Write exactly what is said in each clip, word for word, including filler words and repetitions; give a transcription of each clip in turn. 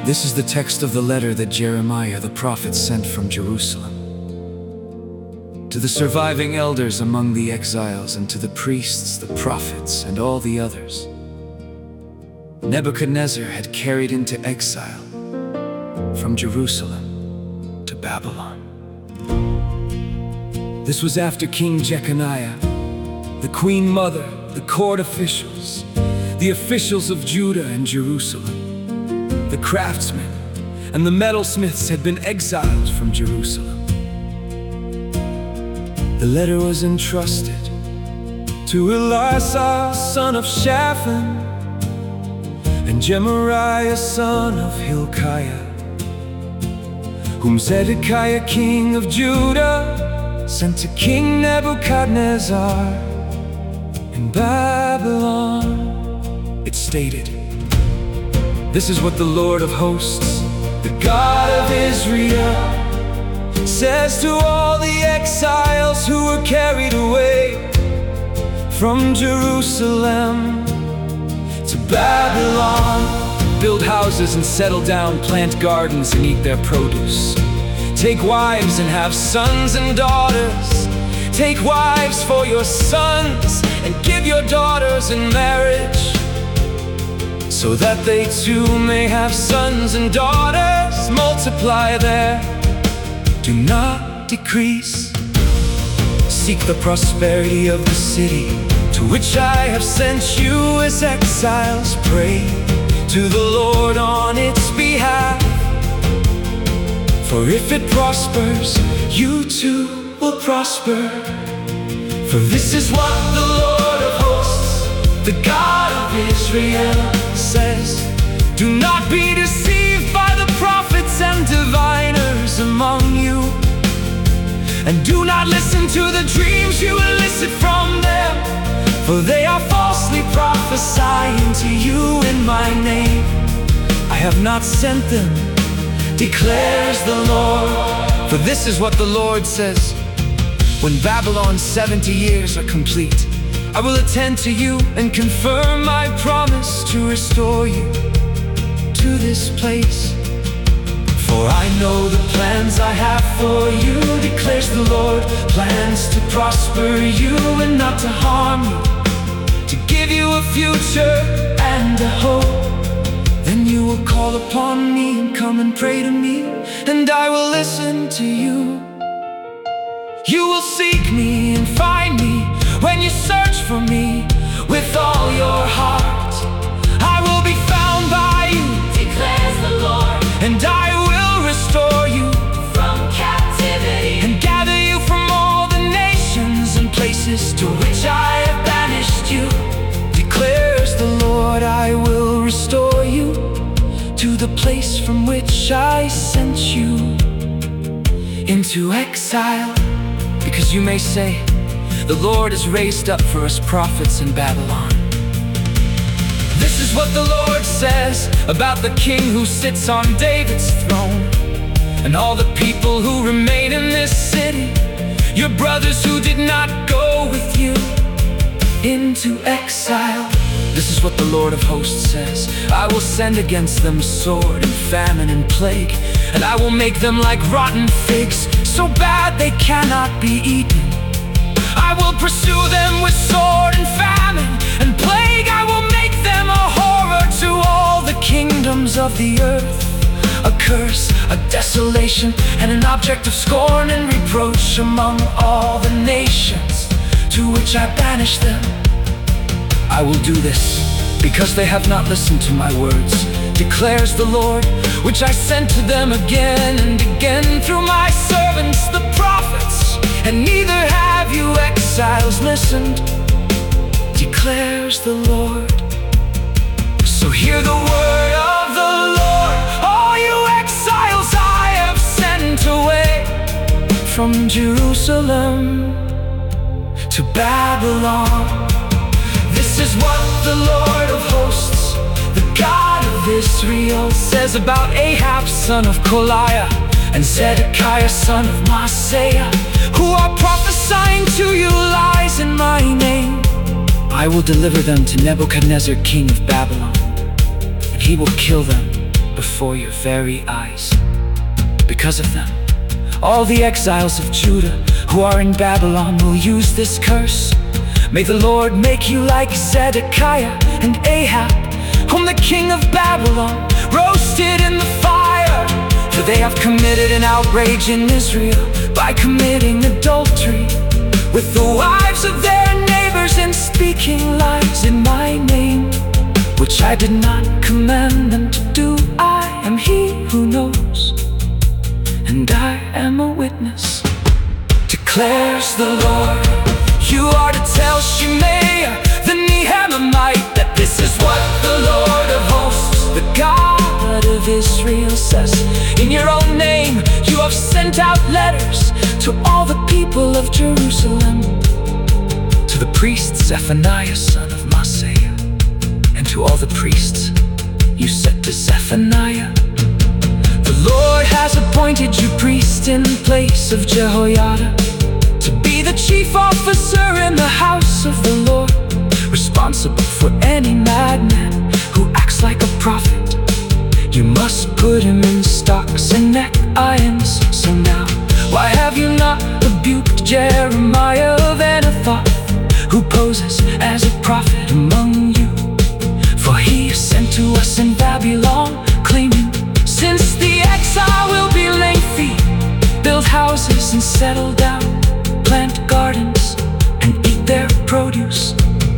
This is the text of the letter that Jeremiah the prophet sent from Jerusalem to the surviving elders among the exiles, and to the priests, the prophets, and all the others Nebuchadnezzar had carried into exile from Jerusalem to Babylon. This was after King Jeconiah, the queen mother, the court officials, the officials of Judah and Jerusalem, the craftsmen, and the metalsmiths had been exiled from Jerusalem. The letter was entrusted to Elisha, son of Shaphan, and Gemariah, son of Hilkiah, whom Zedekiah, king of Judah, sent to King Nebuchadnezzar in Babylon. It stated, "This is what the Lord of hosts, the God of Israel, says to all the exiles who were carried away from Jerusalem to Babylon. Build houses and settle down, plant gardens and eat their produce. Take wives and have sons and daughters. Take wives for your sons and give your daughters in marriage, so that they too may have sons and daughters. Multiply there, do not decrease. Seek the prosperity of the city to which I have sent you as exiles. Pray to the Lord on its behalf, for if it prospers, you too will prosper. For this is what the Lord of hosts, the God of Israel, says: do not be deceived by the prophets and diviners among you, and do not listen to the dreams you elicit from them, for they are falsely prophesying to you in my name. I have not sent them, declares the Lord. For this is what the Lord says: when Babylon's seventy years are complete, I will attend to you and confirm my promise to restore you to this place. For I know the plans I have for you, declares the Lord, plans to prosper you and not to harm you, to give you a future and a hope. Then you will call upon me and come and pray to me, and I will listen to you. You will seek me and find me when you search for me with all your heart. I will be found by you, declares the Lord, and I will restore you from captivity and gather you from all the nations and places to which I have banished you, declares the Lord. I will restore you to the place from which I sent you into exile. Because you may say, the Lord has raised up for us prophets in Babylon. This is what the Lord says about the king who sits on David's throne, and all the people who remain in this city, your brothers who did not go with you into exile. This is what the Lord of hosts says: I will send against them sword and famine and plague, and I will make them like rotten figs, so bad they cannot be eaten. I will pursue them with sword and famine and plague. I will make them a horror to all the kingdoms of the earth, a curse, a desolation, and an object of scorn and reproach among all the nations to which I banish them. I will do this because they have not listened to my words, declares the Lord, which I sent to them again and again through my servants the prophets, and neither have you exiles listened, declares the Lord. So hear the word of the Lord, all you exiles I have sent away from Jerusalem to Babylon. This is what the Lord of hosts, the God of Israel, says about Ahab, son of Koliah, and Zedekiah, son of Maaseiah, who are prophesying to you lies in my name. I will deliver them to Nebuchadnezzar, king of Babylon, and he will kill them before your very eyes. Because of them, all the exiles of Judah who are in Babylon will use this curse. May the Lord make you like Zedekiah and Ahab, whom the king of Babylon roasted in the fire. For they have committed an outrage in Israel by committing adultery with the wives of their neighbors and speaking lies in my name, which I did not command them to do. I am he who knows, and I am a witness, declares the Lord. You are to tell Shemaiah the Nehelamite that this is what the Lord of hosts, the God of Israel, says. In your own name you have sent out letters to all the people of Jerusalem, to the priest Zephaniah son of Maaseiah, and to all the priests you said to Zephaniah, the Lord has appointed you priest in place of Jehoiada, to be the chief officer in the house of the Lord, responsible for any madman who acts like a prophet. You must put him in stocks and neck irons. So now, why have you not rebuked Jeremiah of Anathoth, who poses as a prophet among you? For he is sent to us in Babylon, claiming, since the exile will be lengthy, build houses and settle down, plant gardens and eat their produce.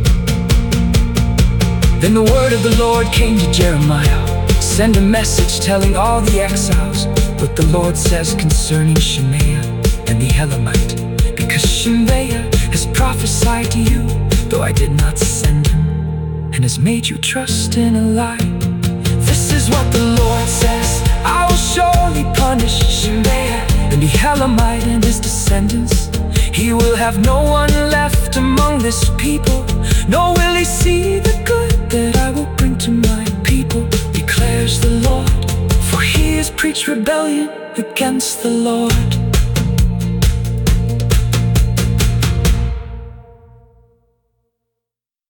Then the word of the Lord came to Jeremiah, send a message telling all the exiles what the Lord says concerning Shemaiah and the Elamite, because Shemaiah has prophesied to you, though I did not send him, and has made you trust in a lie. This is what the Lord says: I will surely punish Shemaiah and the Elamite and his descendants. He will have no one left among this people, nor will he see the good that I will bring to my people, declares the Lord. For he has preached rebellion against the Lord.